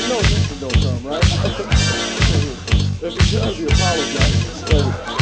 You know Houston don't come, right? If he does, he apologizes. So,